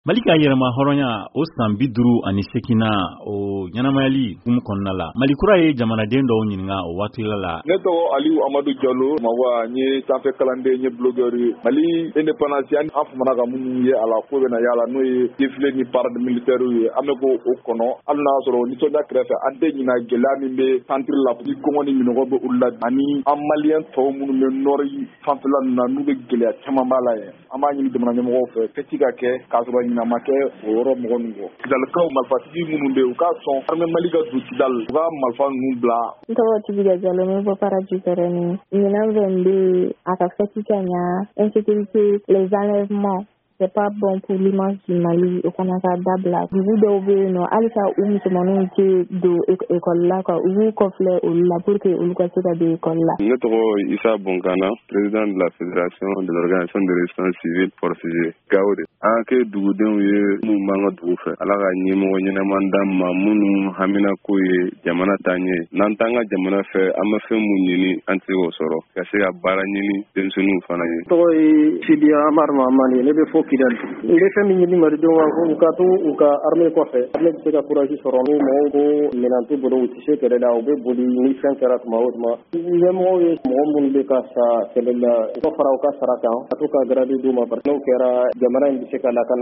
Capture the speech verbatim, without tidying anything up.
Mali ka yɛrɛma hɔrɔnya o san bi duuru ani sekina o ɲɛnamayali hukumu kɔnɔna la. Mali kura ye jamanaden dɔw ɲininka o waatila la. Ne tɔgɔ Aliyu Amadu Jalo, Mawa n ye sanfɛ kalanden n ye blogueur ye. Mali indépendance an famana ka minnu ye a la ko bɛna yala n'o ye défilé ni parade militaire ye. An bɛ bɔ o kɔnɔ hali n'a sɔrɔ nisɔndiya kɛrɛfɛ an tɛ ɲinɛ gɛlɛya min bɛ centre la ni kɔngɔ ni minɔgɔ bɛ olu la ani an malien tɔw minnu bɛ nord fanfɛla ninnu na n'u bɛ gɛlɛya caman b'a la yen. An b'a ɲini jamana ɲɛmɔgɔw fɛ fɛti ka kɛ k'a sɔrɔ ɲinɛ ma kɛ o yɔrɔ mɔgɔ ninnu kɔ. Kidalikaw marifatigi minnu bɛ yen u k'a sɔn armée Mali ka don Kidal u ka marifa ninnu bila. N tɔgɔ Tibiga Jalo n bɛ bɔ Paraji Pɛrɛni. Ɲinan bɛ n bɛ a ka fɛti ka ɲa insécurité les enlèvements c'est pas bon pour l'image du Mali o kana ka dabila. Dugu dɔw bɛ yen nɔ halisa u musomanninw tɛ don école la quoi u b'u kɔfilɛ olu la pour que olu ka se ka don école la. Ne tɔgɔ Isa Bonkana, président de la fédération de l'organisation de résistance civile forcée Gawo. An kɛ dugudenw ye minnu b'an ka dugu fɛ Ala ka ɲɛmɔgɔ ɲɛnaman d'an ma minnu hamina ko ye jamana taa ɲɛ. N'an t'an ka jamana fɛ an bɛ fɛn mun ɲini an tɛ o sɔrɔ ka se ka baara ɲini denmisɛnninw fana ye. Tɔgɔ ye Sidiya Amadu Mahamani ne bɛ fɔ Kidali. N bɛ fɛn min ɲini malidenw kan ko u ka to u ka armée kɔfɛ armée bɛ se ka courage sɔrɔ n'u mɔgɔw ko minɛn t'u bolo u tɛ se kɛlɛ la u bɛ boli ni fɛn kɛra tuma o tuma. Ɲɛmɔgɔw ye mɔgɔ minnu bɛ ka sa kɛlɛ la u ka fara u ka sara kan ka to ka grade d'u ma n'o kɛra jamana in bɛ se ka lakana.